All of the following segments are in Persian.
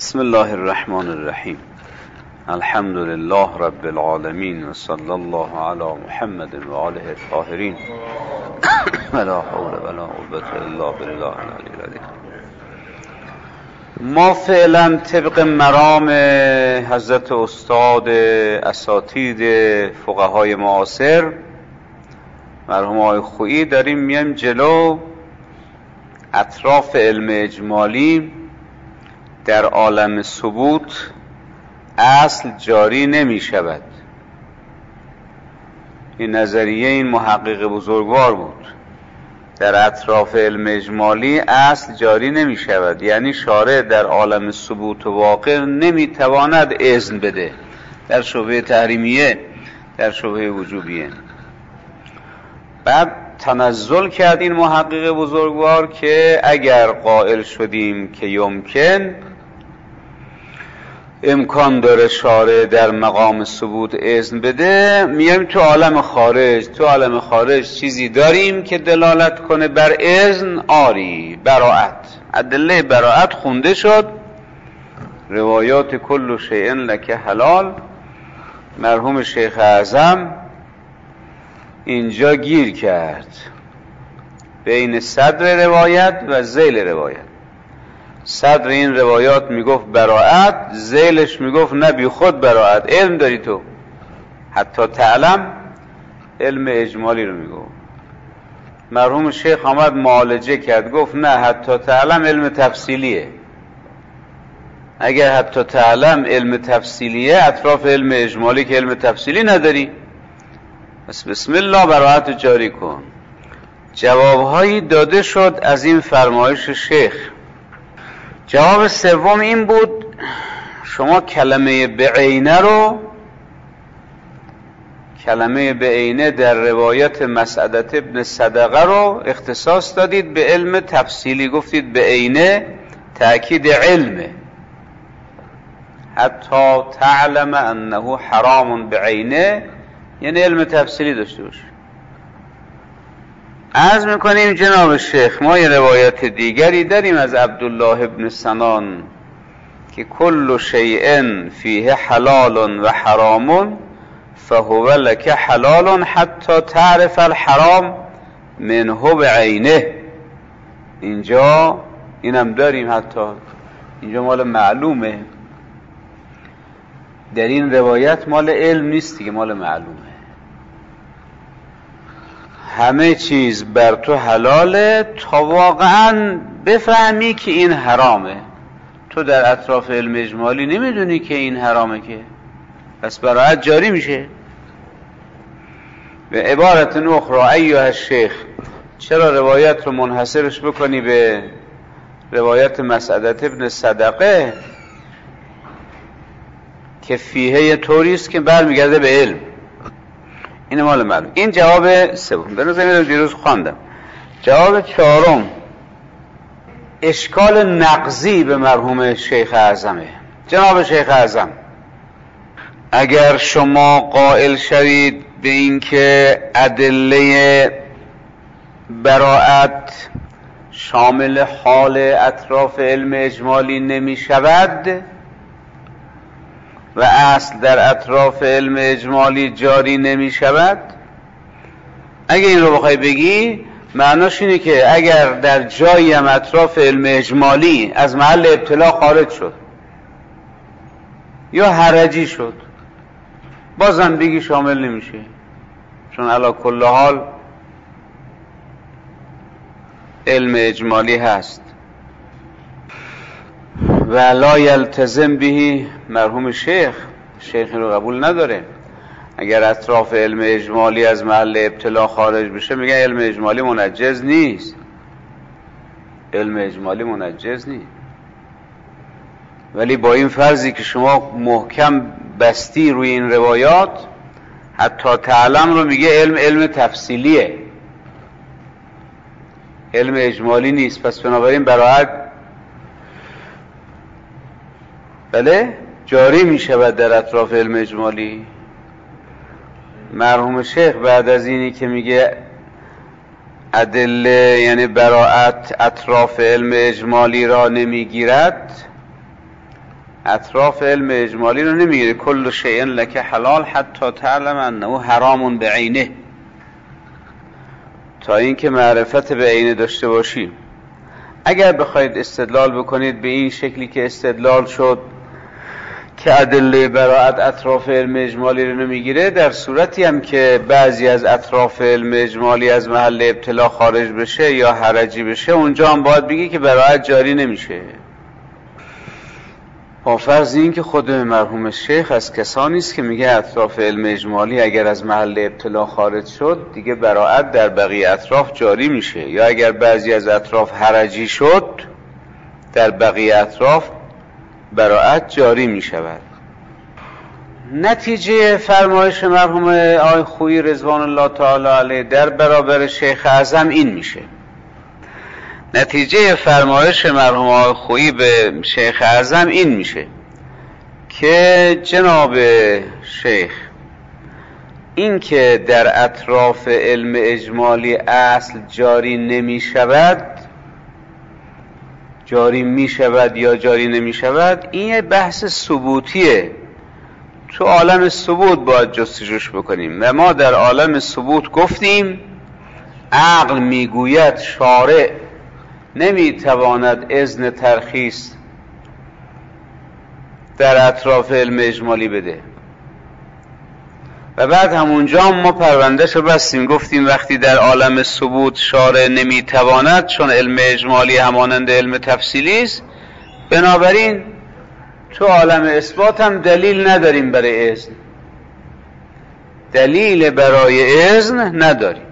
بسم الله الرحمن الرحیم. الحمد لله رب العالمین و صلی الله علی محمد و آله الطاهرین ولا حول ولا قوة الا بالله العلی العظیم. ما فعلا طبق مرام حضرت استاد اساتید فقهای معاصر مرحوم آقای خویی داریم میایم جلو. اطراف علم اجمالی در عالم ثبوت اصل جاری نمی شود. این نظریه این محقق بزرگوار بود. در اطراف علم اجمالی اصل جاری نمی شود، یعنی شارع در عالم ثبوت و واقع نمی تواند اذن بده در شبهه تحریمیه، در شبهه وجوبیه. بعد تنزل کرد این محقق بزرگوار که اگر قائل شدیم که یمکن امکان داره شارع در مقام ثبوت اذن بده، میایم تو عالم خارج. تو عالم خارج چیزی داریم که دلالت کنه بر اذن؟ آری، براءت. ادله براءت خونده شد، روایات کل شیء لک حلال. مرحوم شیخ اعظم اینجا گیر کرد بین صدر روایت و ذیل روایت. صدر این روایات میگفت براءت، ذیلش میگفت نه بی خود براءت. علم داری تو، حتی تعلم علم اجمالی رو میگفت. مرحوم شیخ آمد معالجه کرد، گفت نه حتی تعلم علم تفصیلیه. اگر حتی تعلم علم تفصیلیه، اطراف علم اجمالی که علم تفصیلی نداری، بس بسم الله براءت جاری کن. جوابهایی داده شد از این فرمایش شیخ. جواب سوم این بود شما کلمه بعینه رو، کلمه بعینه در روایت مسعدة ابن صدقه رو اختصاص دادید به علم تفصیلی. گفتید بعینه تأکید علمه، حتی تعلم انه حرام بعینه، یعنی علم تفصیلی داشته باشه. عرض میکنیم جناب شیخ ما یه روایت دیگری داریم از عبدالله ابن سنان که کل شیء فیه حلال و حرام فهو لک حلال حتی تعرف الحرام منه بعینه. اینجا اینم داریم، حتی اینجا مال معلومه. در این روایت مال علم نیست دیگه، مال معلومه. همه چیز بر تو حلاله تا واقعا بفهمی که این حرامه. تو در اطراف علم اجمالی نمیدونی که این حرامه، که پس براءت جاری میشه. به عبارت اخرى ایها الشیخ، چرا روایت رو منحصرش بکنی به روایت مسعدة ابن صدقه که فیه طوریست که برمیگرده به علم؟ این مال معلوم. این جواب سوم. به نظر میاد دیروز خواندم. جواب چهارم اشکال نقضی به مرحوم شیخ اعظمه. جناب شیخ اعظم، اگر شما قائل شوید به این که ادله براءت شامل حال اطراف علم اجمالی نمی شود و اصل در اطراف علم اجمالی جاری نمی شود، اگه این رو بخوای بگی معناش اینه که اگر در جایی هم اطراف علم اجمالی از محل ابتلا خارج شد یا حرجی شد، بازم بگی شامل نمیشه، چون علی کل حال علم اجمالی هست. و لا یلتزم بهی. مرحوم شیخ رو قبول نداره. اگر اطراف علم اجمالی از محل ابتلا خارج بشه میگن علم اجمالی منجز نیست. علم اجمالی منجز نیست. ولی با این فرضی که شما محکم بستی روی این روایات، حتی تعلم رو میگه علم تفصیلیه، علم اجمالی نیست. پس بنابراین براءت بله جاری می شود در اطراف علم اجمالی. مرحوم شیخ بعد از اینی که میگه ادله یعنی براءت اطراف علم اجمالی را نمیگیرد، اطراف علم اجمالی رو نمیگیره. کل شیء لک حلال حتی تعلم انه حرام بعینه، تا اینکه معرفت به عینه داشته باشی. اگر بخواید استدلال بکنید به این شکلی که استدلال شد که ادله براءت اطراف علم اجمالی رو نمیگیره، در صورتی هم که بعضی از اطراف علم اجمالی از محل ابتلا خارج بشه یا حرجی بشه، اونجا هم باید بگی که براءت جاری نمیشه. با فرض این که خود مرحوم شیخ از کسانی است که میگه اطراف علم اجمالی اگر از محل ابتلا خارج شد دیگه براءت در بقیه اطراف جاری میشه، یا اگر بعضی از اطراف حرجی شد در بقیه اطراف براءت جاری میشود. نتیجه فرمایش مرحوم آقای خویی رضوان الله تعالی علیه در برابر شیخ اعظم این میشه. نتیجه فرمایش مرحوم آقای خویی به شیخ اعظم این میشه که جناب شیخ این که در اطراف علم اجمالی اصل جاری نمی شود، جاری می شود یا جاری نمی شود، این یه بحث ثبوتیه. تو عالم ثبوت باید جستجوش بکنیم و ما در عالم ثبوت گفتیم عقل میگوید شارع نمیتواند اذن ترخیص در اطراف علم اجمالی بده، و بعد همونجا ما پروندهشو بستیم، گفتیم وقتی در عالم ثبوت شارع نمیتواند، چون علم اجمالی همانند علم تفصیلی است، بنابراین تو عالم اثبات هم دلیل نداریم برای اذن، دلیل برای اذن نداریم.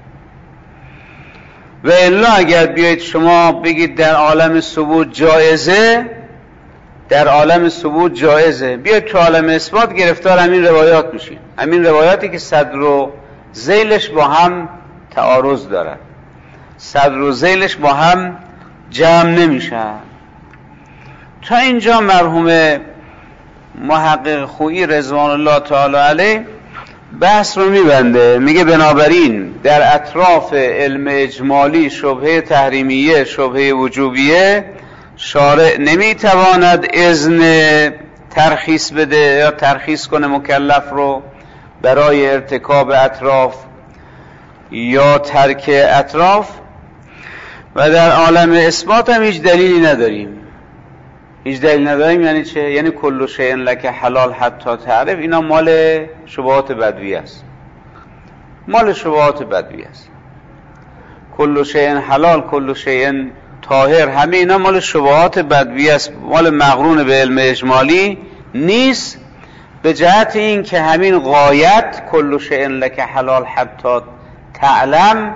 و الا اگر بیایید شما بگید در عالم ثبوت جایزه، در عالم ثبوت جایزه، بیایید تو عالم اثبات گرفتار همین روایات میشید، همین روایاتی که صدر و ذیلش با هم تعارض دارن، صدر و ذیلش با هم جمع نمیشن. تا اینجا مرحوم محقق خویی رضوان الله تعالی علیه بحث رو میبنده، میگه بنابراین در اطراف علم اجمالی شبهه تحریمیه، شبهه وجوبیه، شارع نمیتواند اذن ترخیص بده یا ترخیص کنه مکلف رو برای ارتکاب اطراف یا ترک اطراف، و در عالم اثبات هم هیچ دلیلی نداریم. هیچ دلیل نداریم یعنی چه؟ یعنی کل شیء لک حلال حتی تعرف، اینا مال شبهات بدوی است، مال شبهات بدوی است. کل شیء حلال، کل شیء طاهر، همه اینا مال شبهات بدوی است، مال مقرون به علم اجمالی نیست، به جهت این که همین غایت کل شیء لک حلال حتی تعلم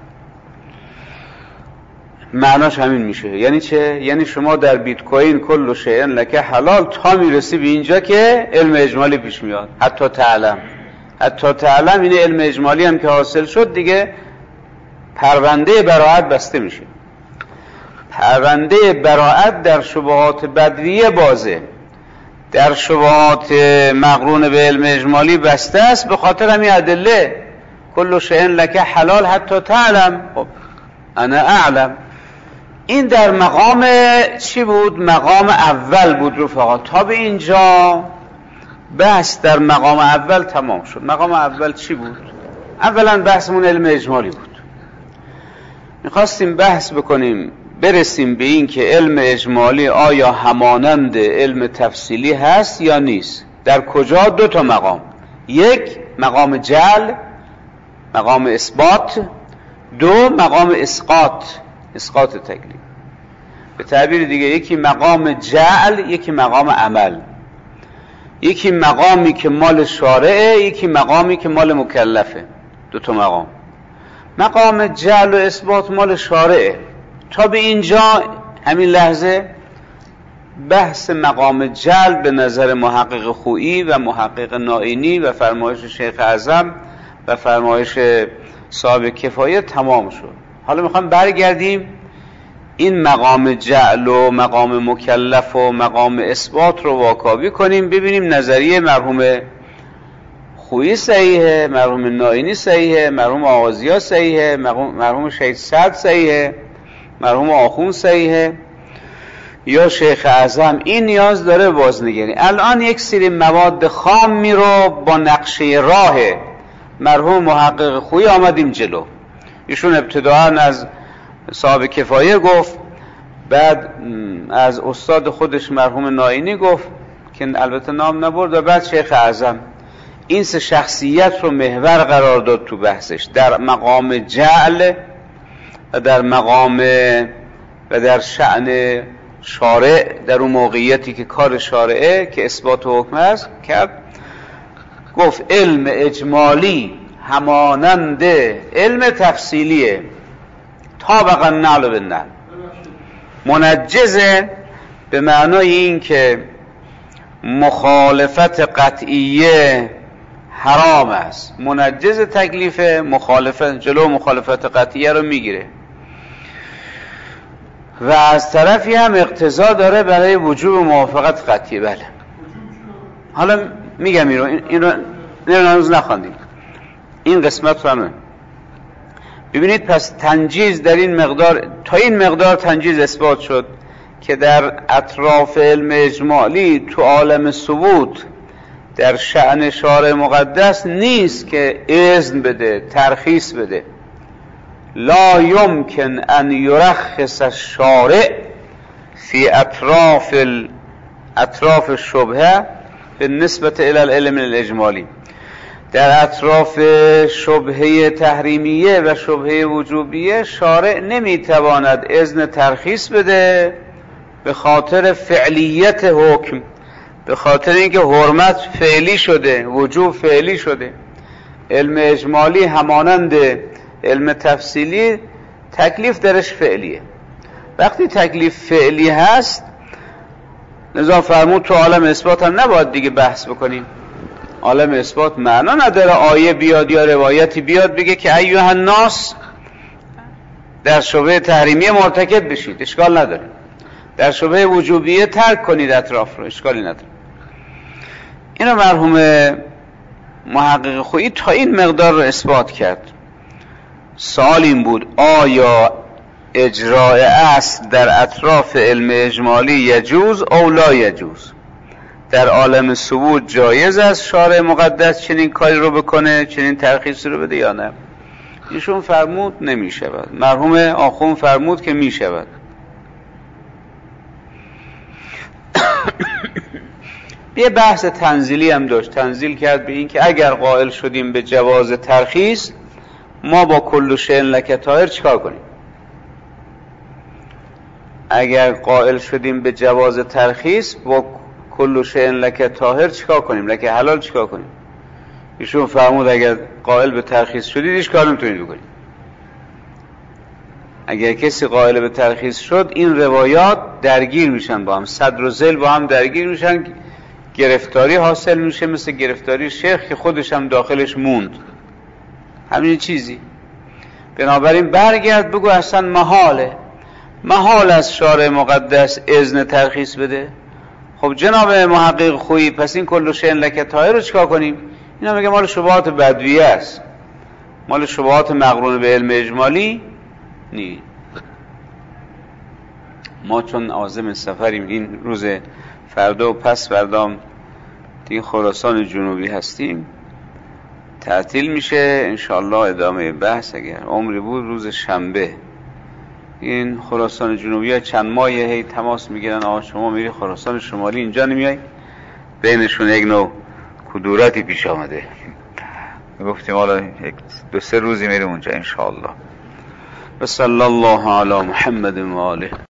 معناش همین میشه. یعنی چه؟ یعنی شما در بیت کوین کل شیء لک حلال تا میرسی به اینجا که علم اجمالی پیش میاد، حتی تعلم. حتی تعلم این علم اجمالی هم که حاصل شد دیگه پرونده براءت بسته میشه. پرونده براءت در شبهات بدویه بازه، در شبهات مقرون به علم اجمالی بسته است، به خاطر همین ادله کل شیء لک حلال حتی تعلم. خب انا اعلم. این در مقام چی بود؟ مقام اول بود رفقا. تا به اینجا بحث در مقام اول تمام شد. مقام اول چی بود؟ اولا بحثمون علم اجمالی بود. میخواستیم بحث بکنیم برسیم به این که علم اجمالی آیا همانند علم تفصیلی هست یا نیست. در کجا؟ دو تا مقام، یک مقام جعل، مقام اثبات، دو مقام اسقاط، اسقاط تکلیف. به تعبیر دیگه یکی مقام جعل، یکی مقام عمل، یکی مقامی که مال شارعه، یکی مقامی که مال مکلفه. دو تا مقام. مقام جعل و اثبات مال شارعه. تا به اینجا همین لحظه بحث مقام جعل به نظر محقق خویی و محقق نائینی و فرمایش شیخ اعظم و فرمایش صاحب کفایه تمام شد. حالا میخوام برگردیم این مقام جعل و مقام مکلف و مقام اثبات رو واکاوی کنیم، ببینیم نظریه مرحوم خویی صحیحه، مرحوم نائینی صحیحه، مرحوم آغازیا صحیحه، مرحوم شهید سعد صحیحه، مرحوم آخوند صحیحه، یا شیخ اعظم، این نیاز داره بازنگری. الان یک سری مواد خام میرو با نقشه راه مرحوم محقق خویی آمدیم جلو. ایشون ابتداء از صاحب کفایه گفت، بعد از استاد خودش مرحوم ناینی گفت که البته نام نبرد، و بعد شیخ اعظم. این سه شخصیت رو محور قرار داد تو بحثش، در مقام جعل و در مقام و در شأن شارع، در اون موقعیتی که کار شارعه که اثبات حکم است کرد. گفت علم اجمالی همانند علم تفصیلیه، طابقا نعل بالنعل. منجزه به معنای این که مخالفت قطعیه حرام است. منجز تکلیف مخالفت، جلو مخالفت قطعیه رو میگیره، و از طرفی هم اقتضا داره برای وجوب موافقت قطعیه. بله حالا میگم این رو هنوز نخواندیم، این قسمت رو هم ببینید. پس تنجیز در این مقدار، تا این مقدار تنجیز اثبات شد که در اطراف علم اجمالی تو عالم ثبوت در شأن شارع مقدس نیست که اذن بده، ترخیص بده. لا يمكن ان يرخص الشارع في اطراف الشبهه بالنسبه الى العلم الاجمالی. در اطراف شبهه تحریمیه و شبهه وجوبیه شارع نمیتواند اذن ترخیص بده به خاطر فعلیت حکم، به خاطر اینکه حرمت فعلی شده، وجوب فعلی شده. علم اجمالی همانند علم تفصیلی تکلیف درش فعلیه. وقتی تکلیف فعلی هست، لذا فرمود تو عالم اثبات هم نباید دیگه بحث بکنیم. عالم اثبات معنا نداره آیه بیاد یا روایتی بیاد بگه که ایها الناس در شبهه تحریمیه مرتکب بشید، اشکال نداره. در شبهه وجوبیه ترک کنید اطراف رو، اشکالی نداره. اینو مرحوم محقق خویی تا این مقدار رو اثبات کرد. سوال این بود آیا اجراء اصل در اطراف علم اجمالی یجوز او لا یجوز؟ در عالم ثبوت جایز است شارع مقدس چنین کاری رو بکنه، چنین ترخیصی رو بده یا نه؟ ایشون فرمود نمی شود. مرحوم آخوند فرمود که می شود. یه بحث تنزیلی هم داشت، تنزیل کرد به این که اگر قائل شدیم به جواز ترخیص، ما با کل شیء لک طاهر چیکار کنیم؟ اگر قائل شدیم به جواز ترخیص، با کل شیء لک طاهر چیکار کنیم؟ لک حلال چیکار کنیم؟ ایشون فرمود اگر قائل به ترخیص شدید هیچ کار نمیتونید بکنید. اگر کسی قائل به ترخیص شد، این روایات درگیر میشن با هم، صدر و ذیل با هم درگیر میشن، گرفتاری حاصل میشه، مثل گرفتاری شیخ که خودش هم داخلش موند. همین چیزی. بنابراین برگرد بگو اصلا محال از شارع مقدس اذن ترخیص بده. خب جناب محقق خویی، پس این کل شیء لک طاهر رو چیکار کنیم؟ اینا میگه مال شبهات بدویه است، مال شبهات مقرون به علم اجمالی نی. ما چون عازم سفریم، این روز فردا و پس فردام دیگه خراسان جنوبی هستیم، تعطیل میشه. انشاءالله ادامه بحث اگر عمری بود روز شنبه. این خراسان جنوبی ها چند ماهی هی تماس میگیرن آقا شما میری خراسان شمالی اینجا نمیای؟ بینشون یک نوع کدورتی پیش آمده. گفتیم حالا 2-3 روزی میریم اونجا انشاءالله. و صلی الله علی محمد و آله.